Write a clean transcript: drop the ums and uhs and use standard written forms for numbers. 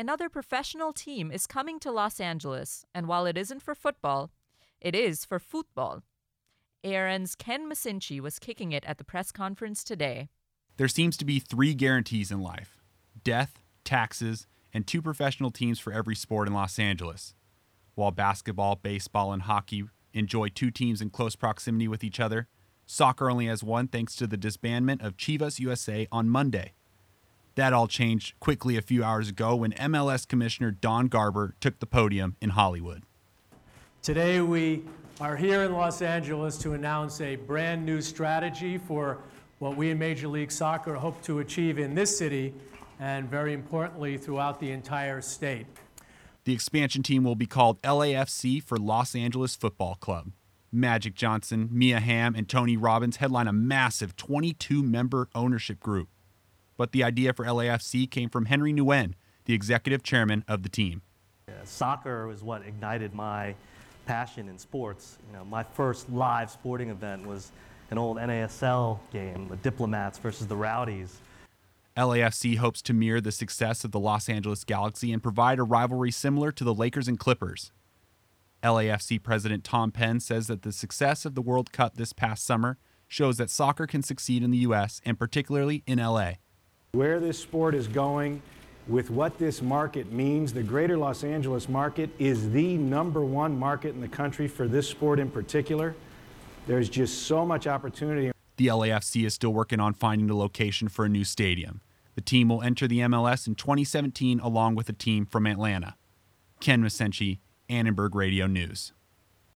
another professional team is coming to Los Angeles, and while it isn't for football, it is for football. ARN's Ken Masinchi was kicking it at the press conference today. There seems to be 3 guarantees in life: death, taxes, and 2 professional teams for every sport in Los Angeles. While basketball, baseball, and hockey enjoy 2 teams in close proximity with each other, soccer only has 1 thanks to the disbandment of Chivas USA on Monday. That all changed quickly a few hours ago when MLS Commissioner Don Garber took the podium in Hollywood. Today we are here in Los Angeles to announce a brand new strategy for what we in Major League Soccer hope to achieve in this city and, very importantly, throughout the entire state. The expansion team will be called LAFC for Los Angeles Football Club. Magic Johnson, Mia Hamm, and Tony Robbins headline a massive 22-member ownership group. But the idea for LAFC came from Henry Nguyen, the executive chairman of the team. Soccer was what ignited my passion in sports. My first live sporting event was an old NASL game, the Diplomats versus the Rowdies. LAFC hopes to mirror the success of the Los Angeles Galaxy and provide a rivalry similar to the Lakers and Clippers. LAFC president Tom Penn says that the success of the World Cup this past summer shows that soccer can succeed in the U.S. and particularly in L.A. Where this sport is going, with what this market means, the greater Los Angeles market is the #1 market in the country for this sport in particular. There's just so much opportunity. The LAFC is still working on finding the location for a new stadium. The team will enter the MLS in 2017 along with a team from Atlanta. Ken Masinchi, Annenberg Radio News.